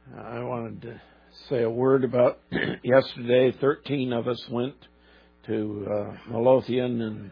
I wanted to say a word about yesterday. 13 of us went to Midlothian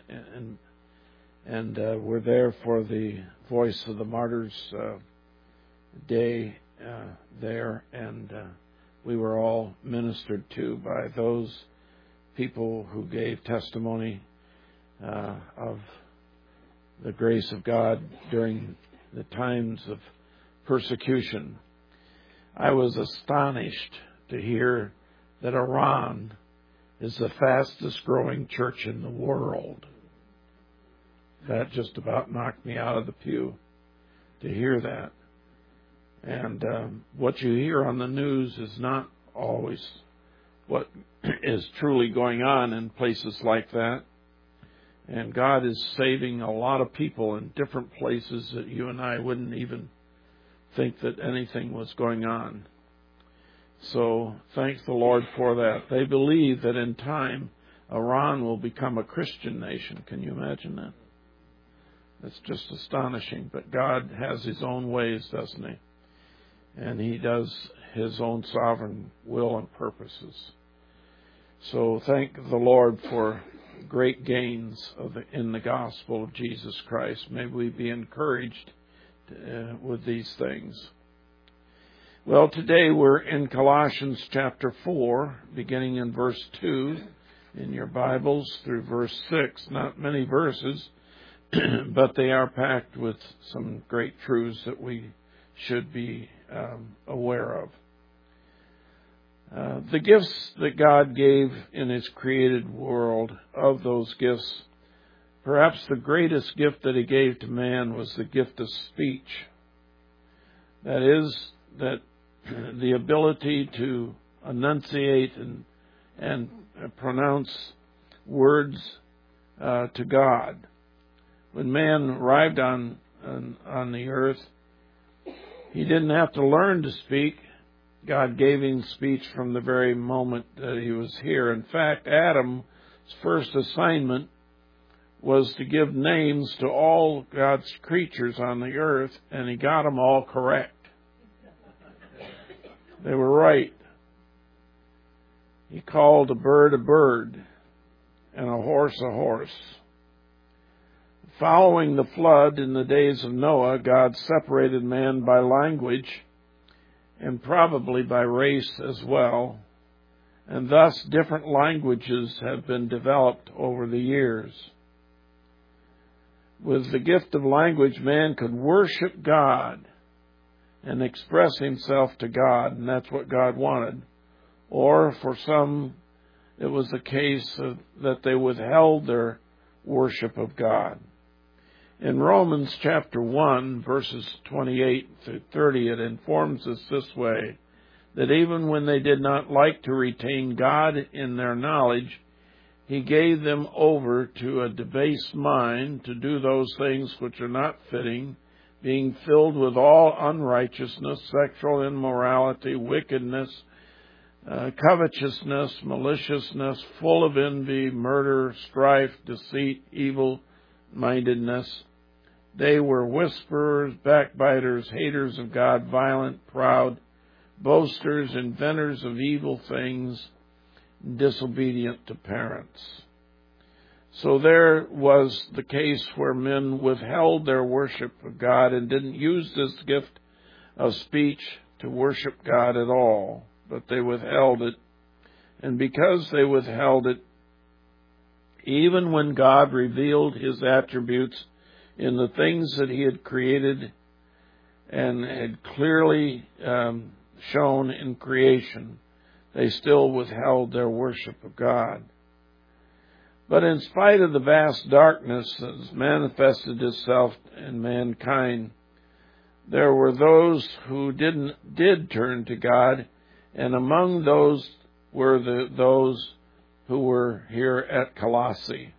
and were there for the Voice of the Martyrs Day there, and we were all ministered to by those people who gave testimony of the grace of God during the times of persecution. I was astonished to hear that Iran is the fastest growing church in the world. That just about knocked me out of the pew to hear that. And what you hear on the news is not always what is truly going on in places like that. And God is saving a lot of people in different places that you and I wouldn't even think that anything was going on. So thank the Lord for that. They believe that in time Iran will become a Christian nation. Can you imagine that? It's just astonishing. But God has His own ways, doesn't He? And He does His own sovereign will and purposes. So thank the Lord for great gains in the gospel of Jesus Christ. May we be encouraged with these things. Well, today we're in Colossians chapter 4, beginning in verse 2 in your Bibles through verse 6. Not many verses, but they are packed with some great truths that we should be aware of. The gifts that God gave in His created world, of those gifts, perhaps the greatest gift that He gave to man was the gift of speech. That is, that the ability to enunciate and pronounce words to God. When man arrived on the earth, he didn't have to learn to speak. God gave him speech from the very moment that he was here. In fact, Adam's first assignment was to give names to all God's creatures on the earth, and he got them all correct. They were right. He called a bird, and a horse. Following the flood in the days of Noah, God separated man by language and probably by race as well. And thus different languages have been developed over the years. With the gift of language, man could worship God and express himself to God, and that's what God wanted. Or for some, it was the case that they withheld their worship of God. In Romans chapter 1, verses 28 through 30, it informs us this way, that even when they did not like to retain God in their knowledge, He gave them over to a debased mind to do those things which are not fitting, being filled with all unrighteousness, sexual immorality, wickedness, covetousness, maliciousness, full of envy, murder, strife, deceit, evil-mindedness. They were whisperers, backbiters, haters of God, violent, proud, boasters, inventors of evil things, disobedient to parents. So there was the case where men withheld their worship of God and didn't use this gift of speech to worship God at all, but they withheld it. And because they withheld it, even when God revealed His attributes in the things that He had created and had clearly shown in creation, they still withheld their worship of God. But in spite of the vast darkness that has manifested itself in mankind, there were those who did turn to God, and among those were those who were here at Colossae.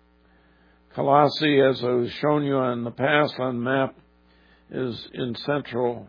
Colossae, as I've shown you in the past on map, is in central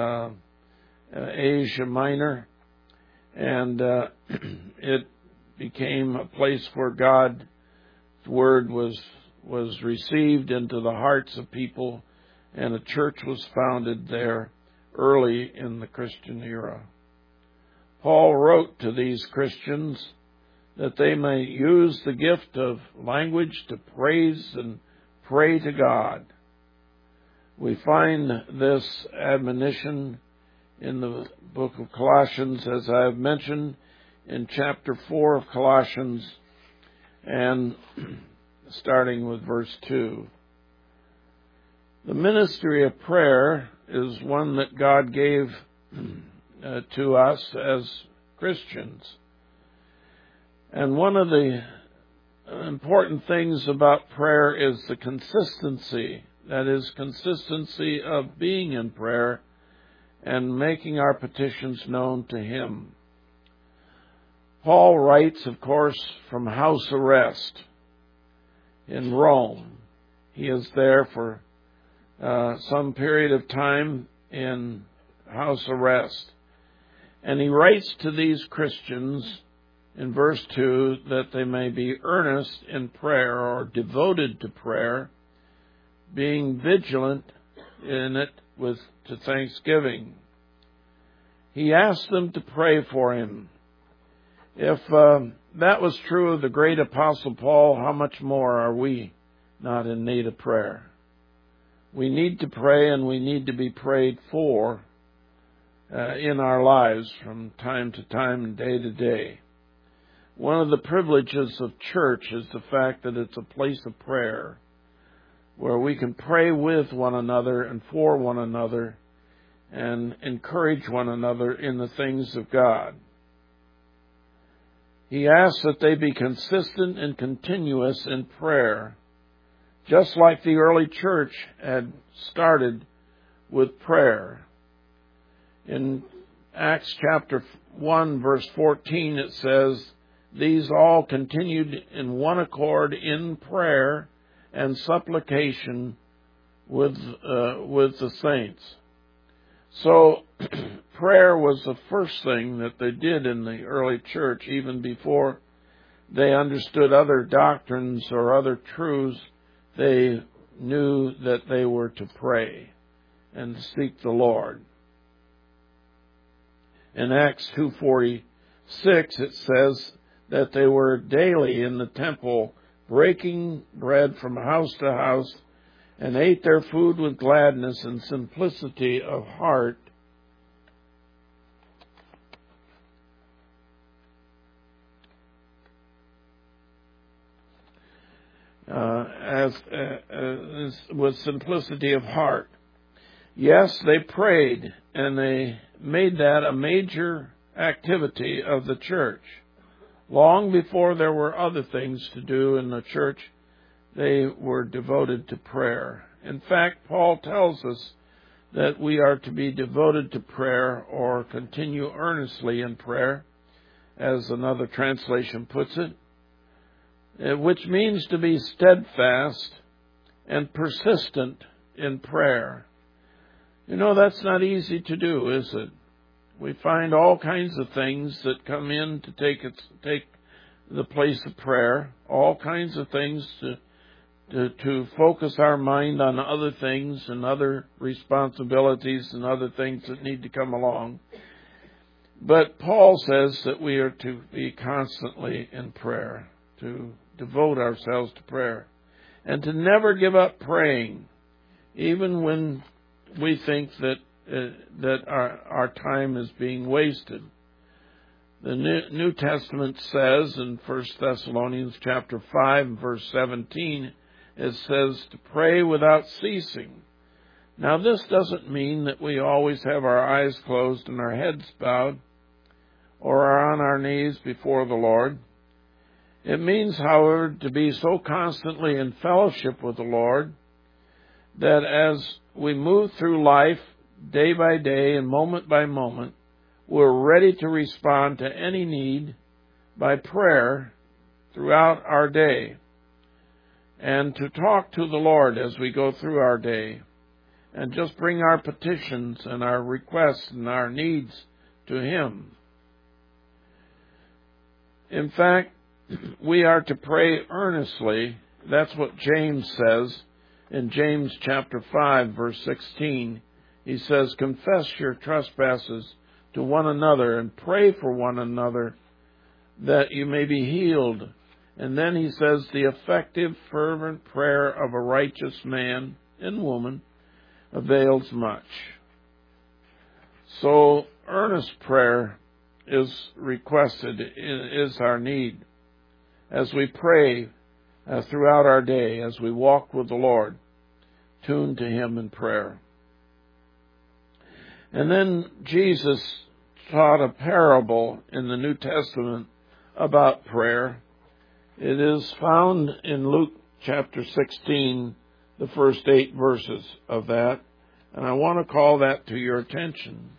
Asia Minor, and it became a place where God's word was received into the hearts of people, and a church was founded there early in the Christian era. Paul wrote to these Christians that they may use the gift of language to praise and pray to God. We find this admonition in the book of Colossians, as I have mentioned, in chapter 4 of Colossians, and starting with verse 2. The ministry of prayer is one that God gave to us as Christians. And one of the important things about prayer is the consistency. That is, consistency of being in prayer and making our petitions known to Him. Paul writes, of course, from house arrest in Rome. He is there for some period of time in house arrest. And he writes to these Christians in verse 2 that they may be earnest in prayer or devoted to prayer, being vigilant in it to thanksgiving. He asked them to pray for him. If that was true of the great Apostle Paul, how much more are we not in need of prayer? We need to pray, and we need to be prayed for in our lives from time to time and day to day. One of the privileges of church is the fact that it's a place of prayer where we can pray with one another and for one another and encourage one another in the things of God. He asks that they be consistent and continuous in prayer, just like the early church had started with prayer. In Acts chapter 1, verse 14, it says, "These all continued in one accord in prayer and supplication with the saints." So prayer was the first thing that they did in the early church, even before they understood other doctrines or other truths. They knew that they were to pray and to seek the Lord. In Acts 2:46, it says that they were daily in the temple, breaking bread from house to house, and ate their food with gladness and simplicity of heart, with simplicity of heart. Yes, they prayed, and they made that a major activity of the church. Long before there were other things to do in the church, they were devoted to prayer. In fact, Paul tells us that we are to be devoted to prayer or continue earnestly in prayer, as another translation puts it, which means to be steadfast and persistent in prayer. You know, that's not easy to do, is it? We find all kinds of things that come in to take the place of prayer, all kinds of things to focus our mind on other things and other responsibilities and other things that need to come along. But Paul says that we are to be constantly in prayer, to devote ourselves to prayer, and to never give up praying, even when we think that our time is being wasted. The New Testament says in 1 Thessalonians chapter 5, verse 17, it says to pray without ceasing. Now, this doesn't mean that we always have our eyes closed and our heads bowed or are on our knees before the Lord. It means, however, to be so constantly in fellowship with the Lord that as we move through life day by day and moment by moment, we're ready to respond to any need by prayer throughout our day, and to talk to the Lord as we go through our day, and just bring our petitions and our requests and our needs to Him. In fact, we are to pray earnestly. That's what James says in James chapter 5, verse 16. He says, confess your trespasses to one another and pray for one another that you may be healed. And then he says, the effective, fervent prayer of a righteous man and woman avails much. So earnest prayer is requested, is our need. As we pray throughout our day, as we walk with the Lord, tuned to Him in prayer. And then Jesus taught a parable in the New Testament about prayer. It is found in Luke chapter 16, the first 8 verses of that. And I want to call that to your attention.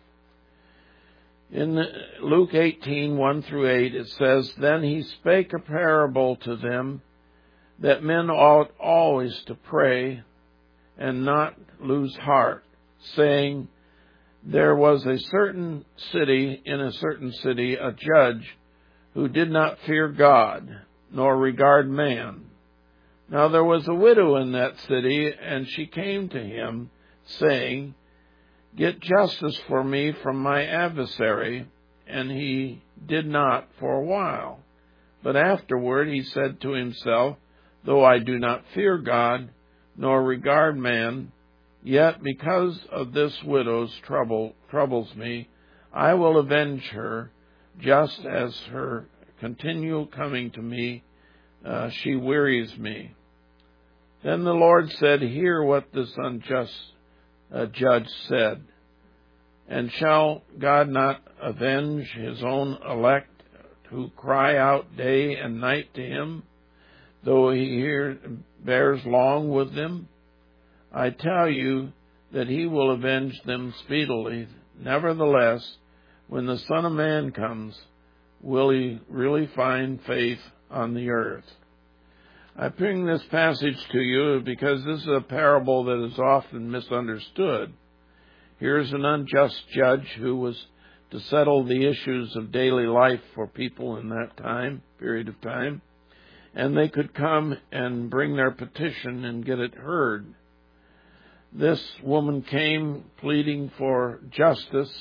In Luke 18, 1 through 8, it says, Then he spake a parable to them that men ought always to pray and not lose heart, saying, There was in a certain city, a judge who did not fear God, nor regard man. Now there was a widow in that city, and she came to him, saying, Get justice for me from my adversary. And he did not for a while. But afterward he said to himself, Though I do not fear God, nor regard man, yet because of this widow's troubles me, I will avenge her, just as her continual coming to me, she wearies me. Then the Lord said, Hear what this unjust judge said. And shall God not avenge his own elect who cry out day and night to him, though he bears long with them? I tell you that he will avenge them speedily. Nevertheless, when the Son of Man comes, will he really find faith on the earth? I bring this passage to you because this is a parable that is often misunderstood. Here's an unjust judge who was to settle the issues of daily life for people in that period of time, and they could come and bring their petition and get it heard. This woman came pleading for justice,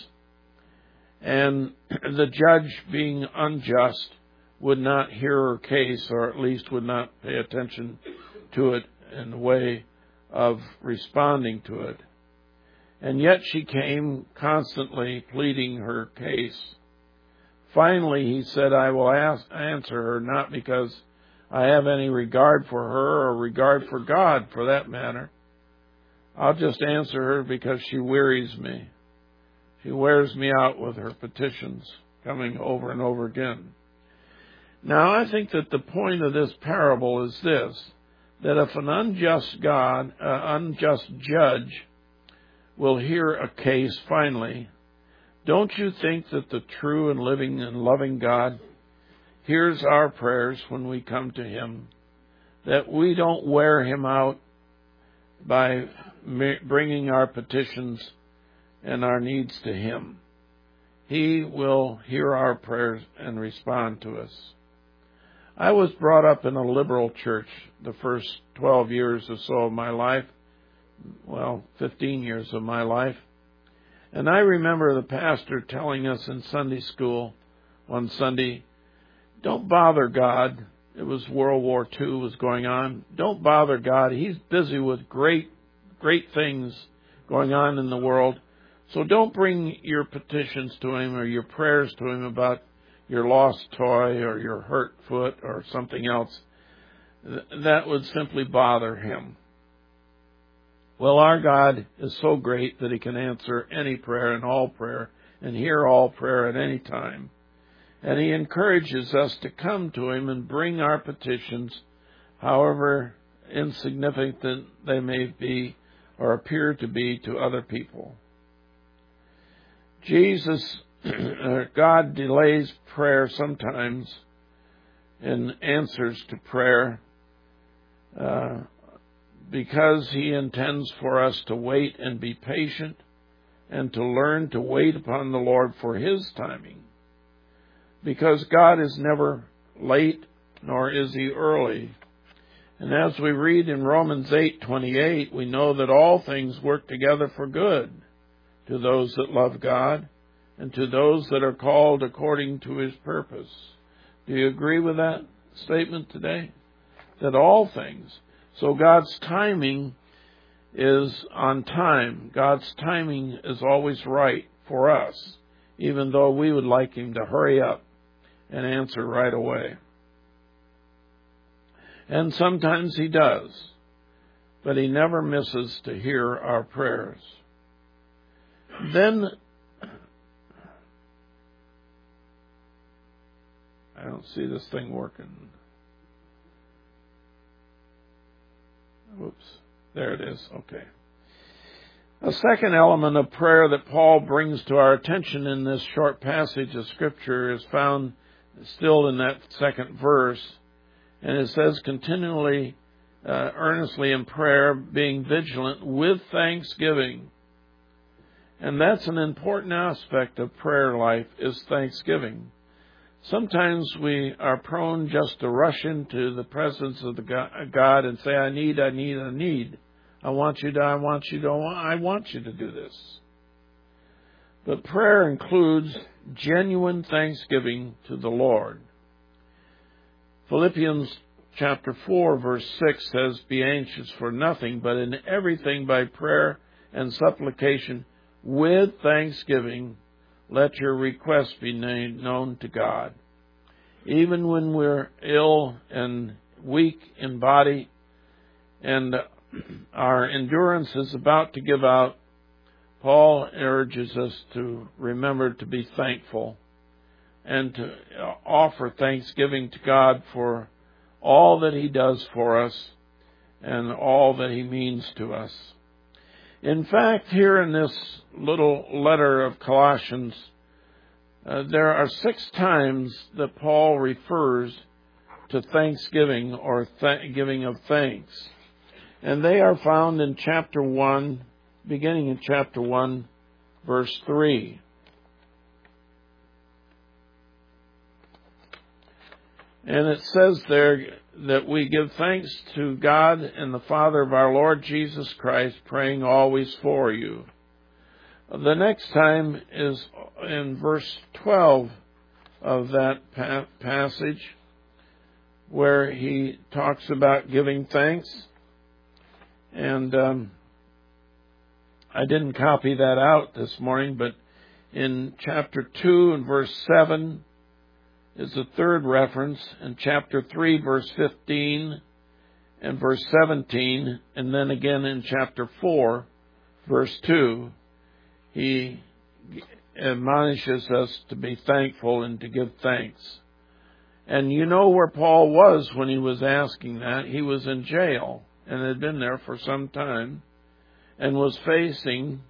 and the judge, being unjust, would not hear her case, or at least would not pay attention to it in the way of responding to it. And yet she came constantly pleading her case. Finally, he said, I will answer her, not because I have any regard for her or regard for God, for that matter. I'll just answer her because she wearies me. She wears me out with her petitions, coming over and over again. Now, I think that the point of this parable is this, that if an unjust judge will hear a case finally, don't you think that the true and living and loving God hears our prayers when we come to Him, that we don't wear Him out by bringing our petitions and our needs to Him? He will hear our prayers and respond to us. I was brought up in a liberal church the first 12 years or so of my life, 15 years of my life. And I remember the pastor telling us in Sunday school one Sunday, don't bother God. It was World War II was going on. Don't bother God. He's busy with great things going on in the world. So don't bring your petitions to Him or your prayers to Him about your lost toy or your hurt foot or something else. That would simply bother Him. Well, our God is so great that He can answer any prayer and all prayer and hear all prayer at any time. And He encourages us to come to Him and bring our petitions, however insignificant they may be or appear to be to other people. God delays prayer sometimes in answers to prayer because He intends for us to wait and be patient and to learn to wait upon the Lord for His timing. Because God is never late, nor is He early. And as we read in Romans 8:28, we know that all things work together for good to those that love God and to those that are called according to His purpose. Do you agree with that statement today? That all things. So God's timing is on time. God's timing is always right for us, even though we would like Him to hurry up and answer right away. And sometimes He does, but He never misses to hear our prayers. Then, I don't see this thing working. Oops, there it is. Okay. A second element of prayer that Paul brings to our attention in this short passage of Scripture is found still in that second verse. And it says, continually, earnestly in prayer, being vigilant with thanksgiving. And that's an important aspect of prayer life, is thanksgiving. Sometimes we are prone just to rush into the presence of God and say, I need. I want you to do this. But prayer includes genuine thanksgiving to the Lord. Philippians chapter 4, verse 6 says, be anxious for nothing, but in everything by prayer and supplication with thanksgiving, let your requests be made known to God. Even when we're ill and weak in body and our endurance is about to give out, Paul urges us to remember to be thankful and to offer thanksgiving to God for all that He does for us and all that He means to us. In fact, here in this little letter of Colossians, there are 6 times that Paul refers to thanksgiving or giving of thanks. And they are found in chapter 1, beginning in chapter 1, verse 3. And it says there that we give thanks to God and the Father of our Lord Jesus Christ, praying always for you. The next time is in verse 12 of that passage, where he talks about giving thanks. And I didn't copy that out this morning, but in chapter 2 and verse 7 is the third reference, in chapter 3, verse 15 and verse 17, and then again in chapter 4, verse 2, he admonishes us to be thankful and to give thanks. And you know where Paul was when he was asking that. He was in jail and had been there for some time and was facing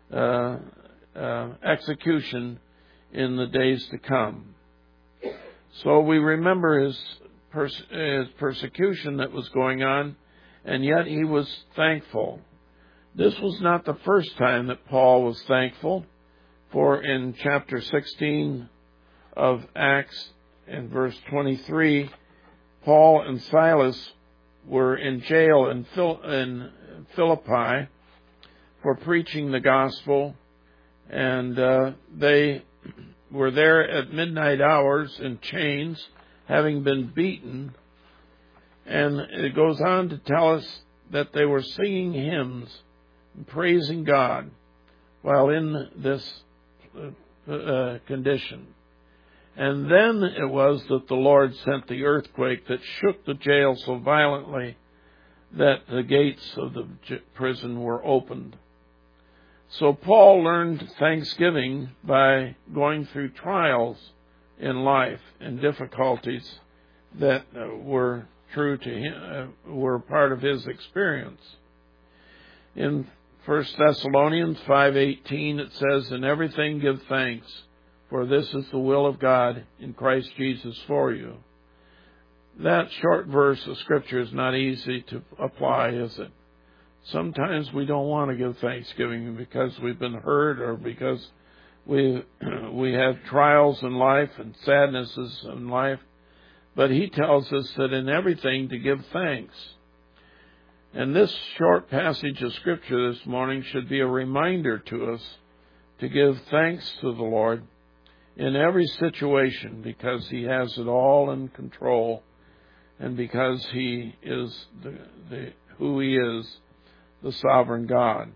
execution in the days to come. So we remember his persecution that was going on, and yet he was thankful. This was not the first time that Paul was thankful, for in chapter 16 of Acts, in verse 23, Paul and Silas were in jail in Philippi for preaching the gospel, and they were there at midnight hours in chains, having been beaten. And it goes on to tell us that they were singing hymns and praising God while in this condition. And then it was that the Lord sent the earthquake that shook the jail so violently that the gates of the prison were opened. So Paul learned thanksgiving by going through trials in life and difficulties that were true to him, were part of his experience. In 1 Thessalonians 5:18 it says, "In everything give thanks, for this is the will of God in Christ Jesus for you." That short verse of Scripture is not easy to apply, is it? Sometimes we don't want to give thanksgiving because we've been hurt or because we have trials in life and sadnesses in life. But he tells us that in everything to give thanks. And this short passage of Scripture this morning should be a reminder to us to give thanks to the Lord in every situation, because He has it all in control, and because He is who He is, the sovereign God.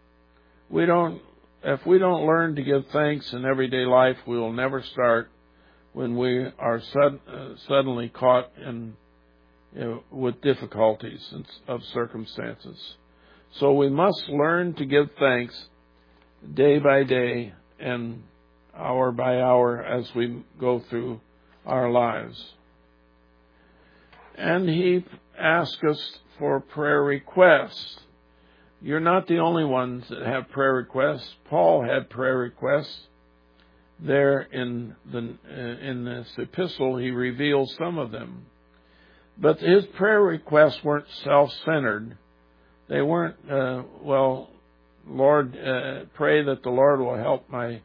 If we don't learn to give thanks in everyday life, we will never start when we are suddenly caught with difficulties of circumstances. So we must learn to give thanks day by day and hour by hour as we go through our lives. And He asks us for prayer requests. You're not the only ones that have prayer requests. Paul had prayer requests. There in this epistle, he reveals some of them. But his prayer requests weren't self-centered. They weren't, Lord, pray that the Lord will help my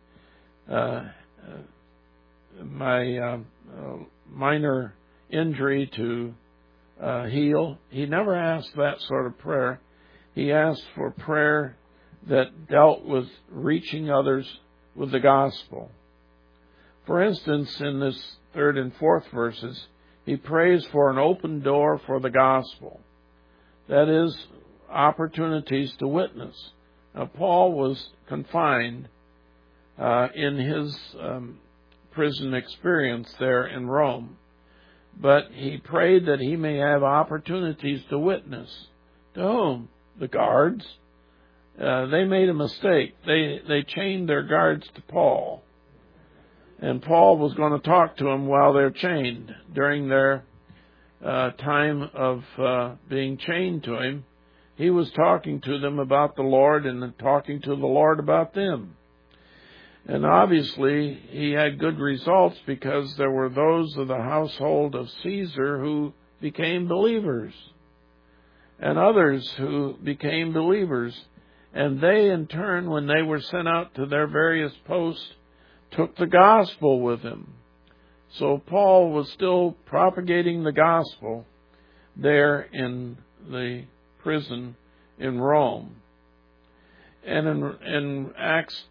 minor injury to heal. He never asked that sort of prayer. He asked for prayer that dealt with reaching others with the gospel. For instance, in this 3rd and 4th verses, he prays for an open door for the gospel. That is, opportunities to witness. Now, Paul was confined in his prison experience there in Rome, but he prayed that he may have opportunities to witness. To whom? The guards. They made a mistake. They chained their guards to Paul. And Paul was going to talk to them while they're chained. During their time of being chained to him, he was talking to them about the Lord and talking to the Lord about them. And obviously, he had good results because there were those of the household of Caesar who became believers, and others who became believers. And they, in turn, when they were sent out to their various posts, took the gospel with them. So Paul was still propagating the gospel there in the prison in Rome. And in Acts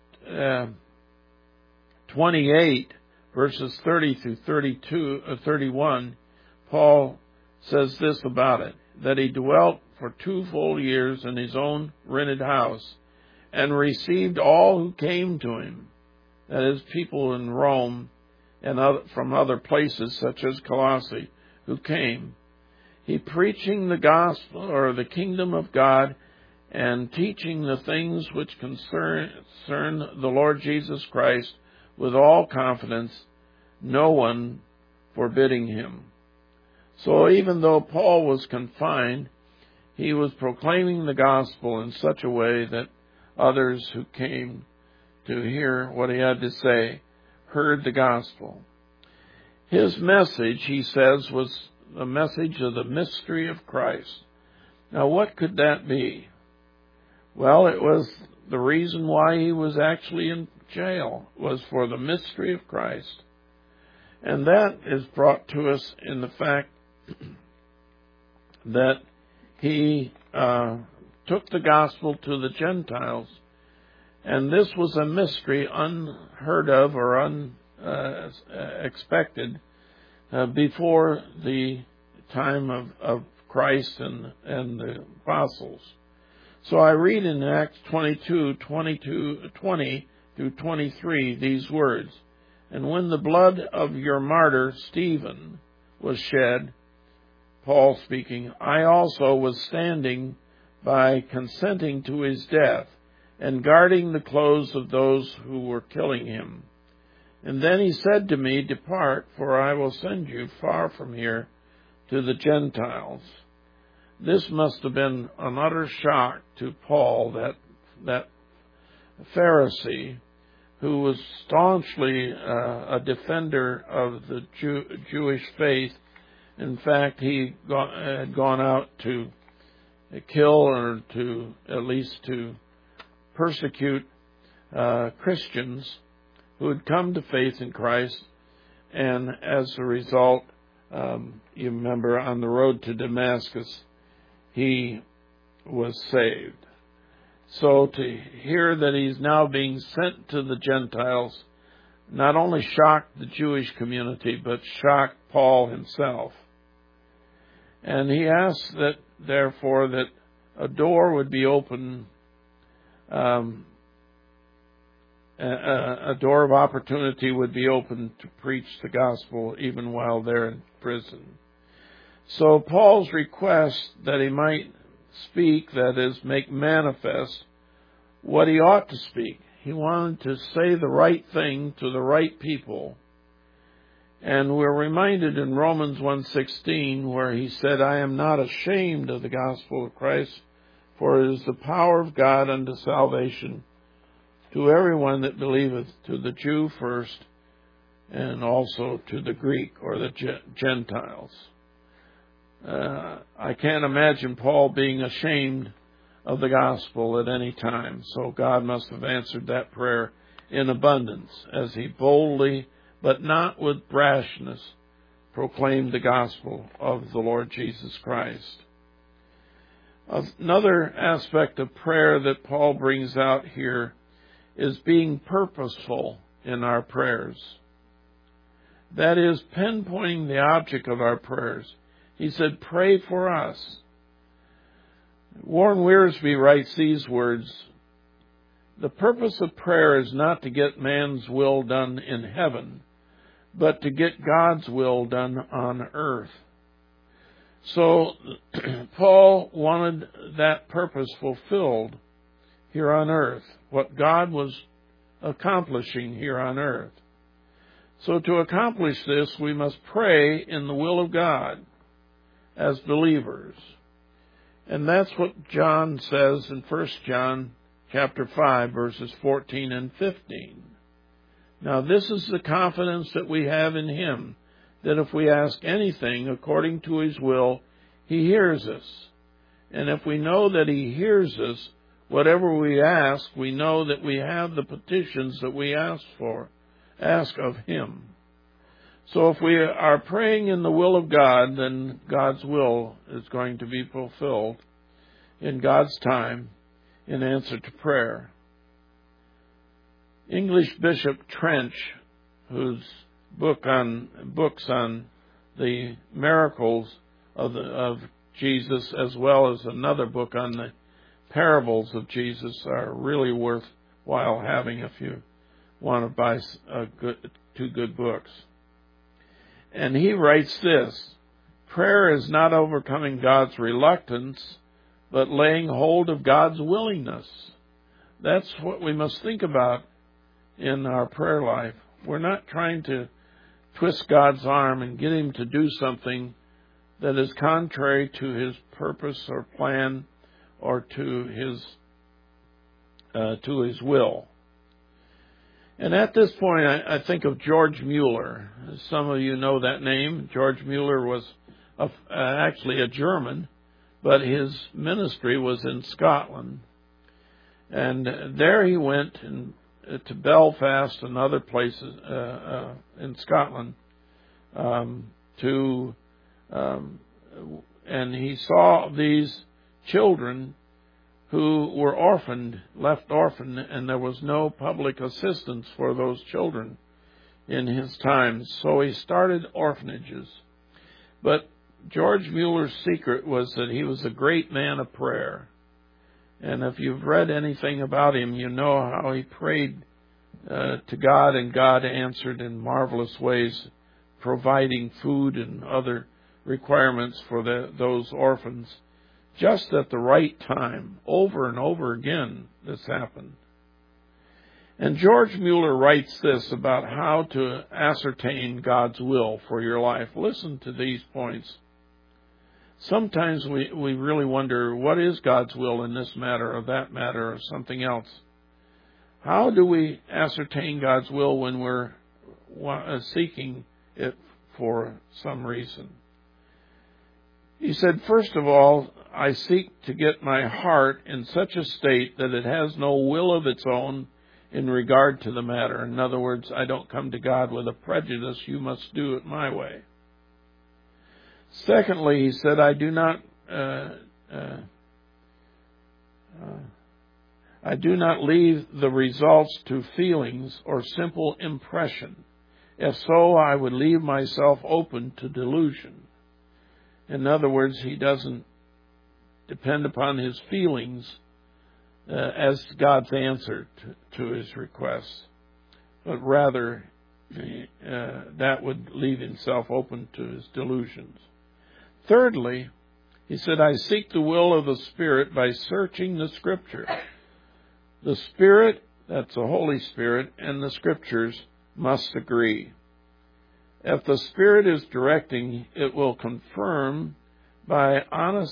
28, verses 30 through 31, Paul says this about it, that he dwelt for 2 full years in his own rented house and received all who came to him, that is, people in Rome and from other places such as Colossae who came. He preaching the gospel or the kingdom of God and teaching the things which concern the Lord Jesus Christ with all confidence, no one forbidding him. So even though Paul was confined, he was proclaiming the gospel in such a way that others who came to hear what he had to say heard the gospel. His message, he says, was the message of the mystery of Christ. Now, what could that be? Well, it was the reason why he was actually in jail, was for the mystery of Christ. And that is brought to us in the fact that he took the gospel to the Gentiles. And this was a mystery unheard of or unexpected before the time of Christ and the apostles. So I read in Acts 20 through 23 these words, "And when the blood of your martyr Stephen was shed," Paul speaking, "I also was standing by consenting to his death and guarding the clothes of those who were killing him. And then he said to me, 'Depart, for I will send you far from here to the Gentiles.'" This must have been an utter shock to Paul, that Pharisee who was staunchly a defender of the Jewish faith. In fact, he had gone out to kill or to at least to persecute Christians who had come to faith in Christ. And as a result, you remember on the road to Damascus, he was saved. So to hear that he's now being sent to the Gentiles not only shocked the Jewish community, but shocked Paul himself. And he asked that, therefore, that a door would be open, a door of opportunity would be open to preach the gospel even while they're in prison. So Paul's request that he might speak, that is, make manifest what he ought to speak. He wanted to say the right thing to the right people. And we're reminded in Romans 1:16 where he said, I am not ashamed of the gospel of Christ, for it is the power of God unto salvation to everyone that believeth, to the Jew first, and also to the Greek or the Gentiles. I can't imagine Paul being ashamed of the gospel at any time. So God must have answered that prayer in abundance as he boldly, but not with brashness, proclaimed the gospel of the Lord Jesus Christ. Another aspect of prayer that Paul brings out here is being purposeful in our prayers. That is, pinpointing the object of our prayers. He said, pray for us. Warren Wiersbe writes these words, the purpose of prayer is not to get man's will done in heaven, but to get God's will done on earth. So Paul wanted that purpose fulfilled here on earth, what God was accomplishing here on earth. So to accomplish this, we must pray in the will of God as believers. And that's what John says in 1 John chapter 5, verses 14 and 15. Now this is the confidence that we have in him, that if we ask anything according to his will, he hears us. And if we know that he hears us, whatever we ask, we know that we have the petitions that we ask of him. So if we are praying in the will of God, then God's will is going to be fulfilled in God's time in answer to prayer. English Bishop Trench, whose books on the miracles of Jesus, as well as another book on the parables of Jesus, are really worthwhile having if you want to buy two good books. And he writes this, prayer is not overcoming God's reluctance, but laying hold of God's willingness. That's what we must think about in our prayer life. We're not trying to twist God's arm and get him to do something that is contrary to his purpose or plan or to his will. And at this point, I think of George Mueller. Some of you know that name. George Mueller was actually a German, but his ministry was in Scotland. And there he went to Belfast and other places in Scotland and he saw these children who were left orphaned, and there was no public assistance for those children in his time. So he started orphanages. But George Mueller's secret was that he was a great man of prayer. And if you've read anything about him, you know how he prayed to God, and God answered in marvelous ways, providing food and other requirements for those orphans. Just at the right time, over and over again, this happened. And George Mueller writes this about how to ascertain God's will for your life. Listen to these points. Sometimes we really wonder, what is God's will in this matter or that matter or something else? How do we ascertain God's will when we're seeking it for some reason? He said, first of all, I seek to get my heart in such a state that it has no will of its own in regard to the matter. In other words, I don't come to God with a prejudice, you must do it my way. Secondly, he said, I do not I do not leave the results to feelings or simple impression. If so, I would leave myself open to delusion. In other words, he doesn't depend upon his feelings as God's answer to his requests, but rather that would leave himself open to his delusions. Thirdly, he said, I seek the will of the Spirit by searching the Scripture. The Spirit, that's the Holy Spirit, and the Scriptures must agree. If the Spirit is directing, it will be confirmed by honest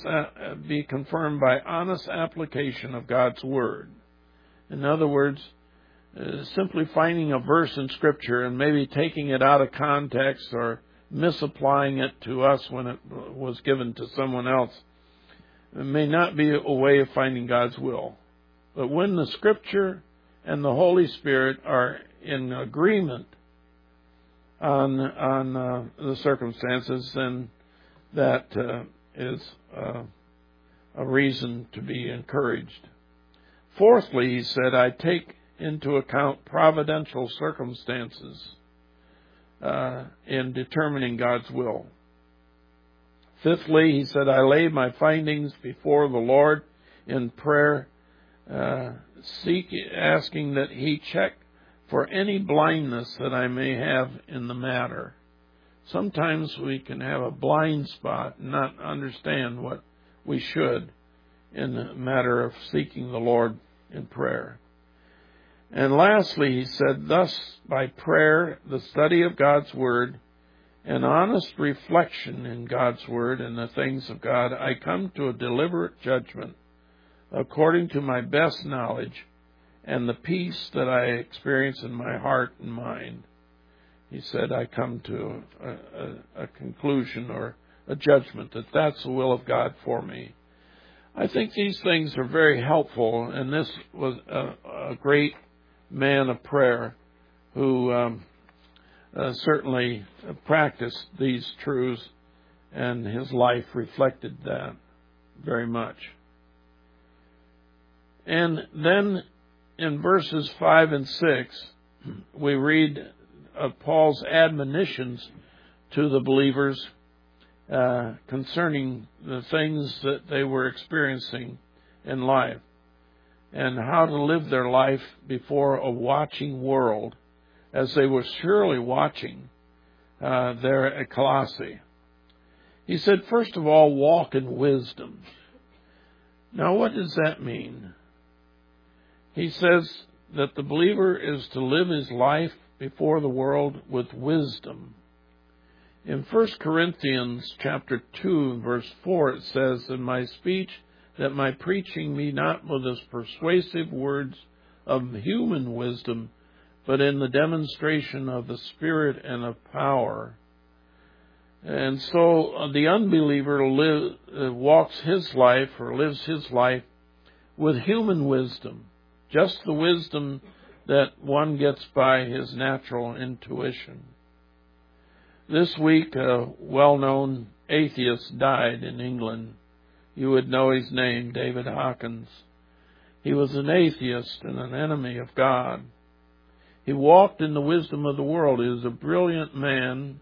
application of God's Word. In other words, simply finding a verse in Scripture and maybe taking it out of context or misapplying it to us when it was given to someone else, it may not be a way of finding God's will. But when the Scripture and the Holy Spirit are in agreement on the circumstances, then that is a reason to be encouraged. Fourthly, he said, I take into account providential circumstances in determining God's will. Fifthly, he said, I lay my findings before the Lord in prayer, asking that he check for any blindness that I may have in the matter. Sometimes we can have a blind spot and not understand what we should in the matter of seeking the Lord in prayer. And lastly, he said, thus by prayer, the study of God's Word, and honest reflection in God's Word and the things of God, I come to a deliberate judgment according to my best knowledge and the peace that I experience in my heart and mind. He said, I come to a conclusion or a judgment that that's the will of God for me. I think these things are very helpful, and this was a great man of prayer who certainly practiced these truths, and his life reflected that very much. And then in verses 5 and 6, we read of Paul's admonitions to the believers concerning the things that they were experiencing in life and how to live their life before a watching world, as they were surely watching there at Colossae. He said, first of all, walk in wisdom. Now, what does that mean? He says that the believer is to live his life before the world with wisdom. In 1 Corinthians chapter 2, verse 4, it says, in my speech, that my preaching be not with as persuasive words of human wisdom, but in the demonstration of the Spirit and of power. And so the unbeliever walks his life or lives his life with human wisdom, just the wisdom that one gets by his natural intuition. This week, a well-known atheist died in England. You would know his name, David Hawkins. He was an atheist and an enemy of God. He walked in the wisdom of the world. He was a brilliant man,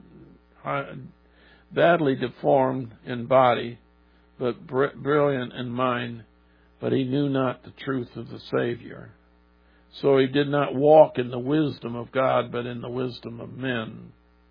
badly deformed in body, but brilliant in mind. But he knew not the truth of the Savior. So he did not walk in the wisdom of God, but in the wisdom of men.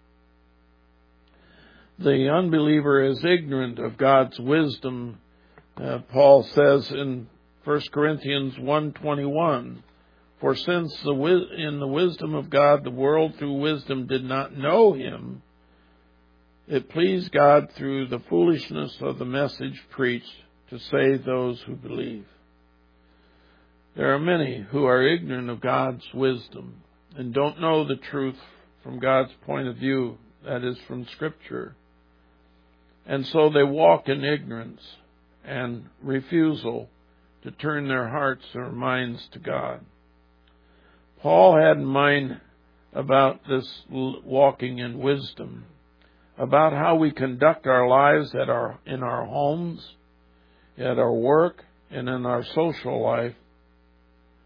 The unbeliever is ignorant of God's wisdom. Paul says in 1 Corinthians 1:21, for since in the wisdom of God the world through wisdom did not know him, it pleased God through the foolishness of the message preached to save those who believe. There are many who are ignorant of God's wisdom and don't know the truth from God's point of view, that is, from Scripture. And so they walk in ignorance and refusal to turn their hearts or minds to God. Paul had in mind about this walking in wisdom, about how we conduct our lives in our homes, at our work, and in our social life,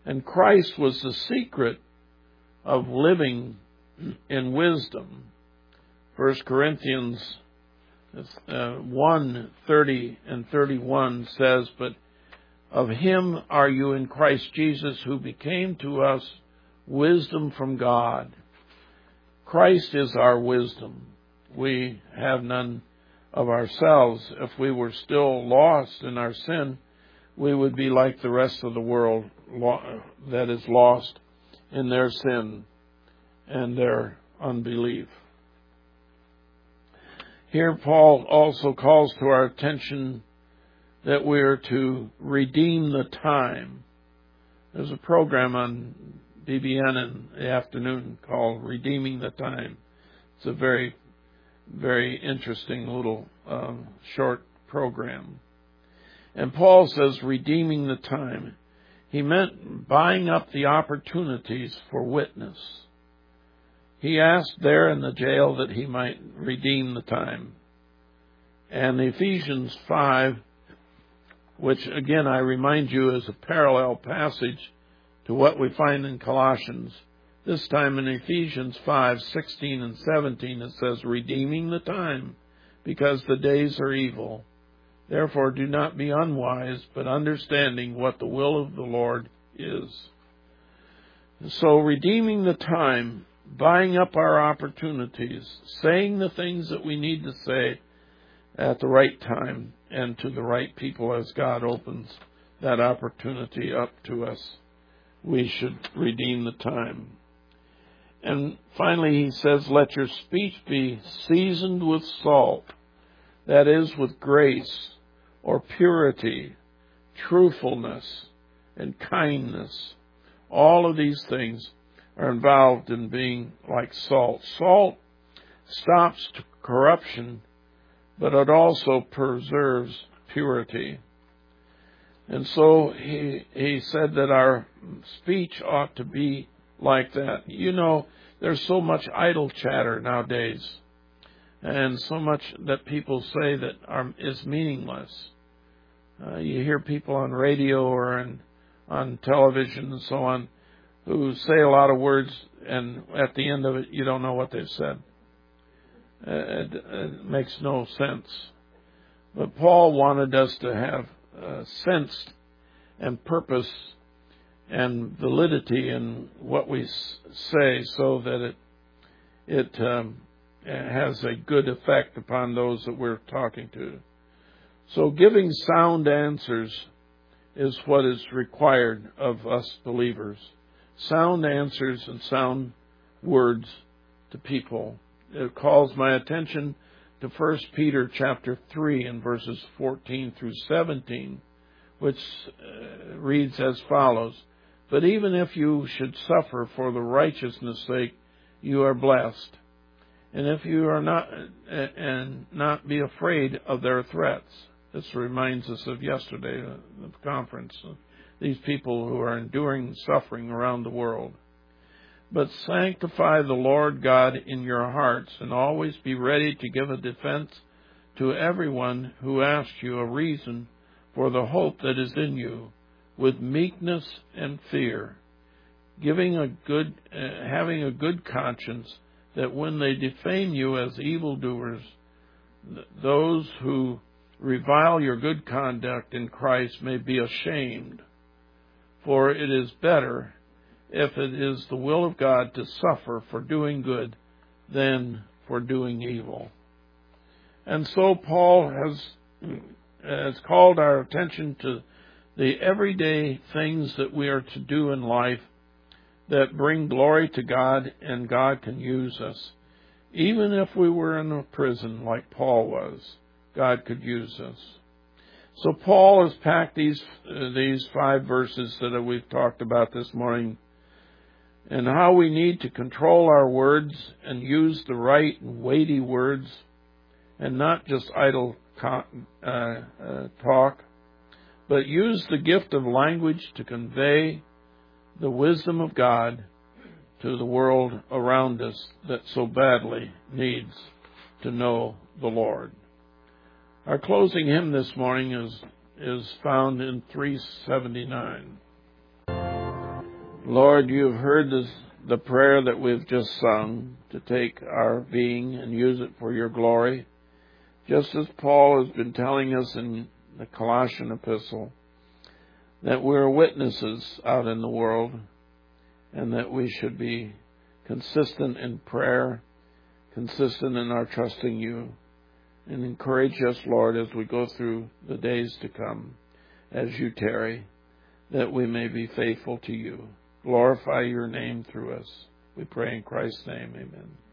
And Christ was the secret of living in wisdom. 1 Corinthians 1:30 and 31 says, "But of him are you in Christ Jesus, who became to us wisdom from God." Christ is our wisdom. We have none of ourselves. If we were still lost in our sin, we would be like the rest of the world that is lost in their sin and their unbelief. Here Paul also calls to our attention that we are to redeem the time. There's a program on BBN in the afternoon called Redeeming the Time. It's a very, very interesting little short program. And Paul says redeeming the time. He meant buying up the opportunities for witness. He asked there in the jail that he might redeem the time. And Ephesians 5, which again I remind you is a parallel passage to what we find in Colossians. This time in Ephesians 5:16 and 17 it says, "Redeeming the time, because the days are evil. Therefore do not be unwise, but understanding what the will of the Lord is." So redeeming the time, buying up our opportunities, saying the things that we need to say at the right time and to the right people as God opens that opportunity up to us. We should redeem the time. And finally he says, "Let your speech be seasoned with salt, that is, with grace or purity, truthfulness, and kindness." All of these things are involved in being like salt. Salt stops corruption, but it also preserves purity. And so he said that our speech ought to be like that. You know, there's so much idle chatter nowadays, and so much that people say that is meaningless. You hear people on radio or on television and so on who say a lot of words, and at the end of it, you don't know what they've said. It makes no sense. But Paul wanted us to have sense and purpose and validity in what we say, so that it has a good effect upon those that we're talking to. So giving sound answers is what is required of us believers. Sound answers and sound words to people. It calls my attention to 1 Peter chapter 3 and verses 14 through 17, which reads as follows, "But even if you should suffer for the righteousness' sake, you are blessed. And if you are not be afraid of their threats." This reminds us of yesterday, the conference. These people who are enduring suffering around the world. "But sanctify the Lord God in your hearts, and always be ready to give a defense to everyone who asks you a reason for the hope that is in you, with meekness and fear, having a good conscience, that when they defame you as evildoers, those who revile your good conduct in Christ may be ashamed. For it is better, if it is the will of God, to suffer for doing good than for doing evil." And so Paul has called our attention to the everyday things that we are to do in life that bring glory to God, and God can use us. Even if we were in a prison like Paul was, God could use us. So Paul has packed these 5 verses that we've talked about this morning, and how we need to control our words and use the right and weighty words, and not just idle talk, but use the gift of language to convey the wisdom of God to the world around us that so badly needs to know the Lord. Our closing hymn this morning is found in 379. Lord, you have heard the prayer that we've just sung, to take our being and use it for your glory. Just as Paul has been telling us in the Colossian epistle, that we're witnesses out in the world, and that we should be consistent in prayer, consistent in our trusting you, and encourage us, Lord, as we go through the days to come, as you tarry, that we may be faithful to you. Glorify your name through us. We pray in Christ's name, amen.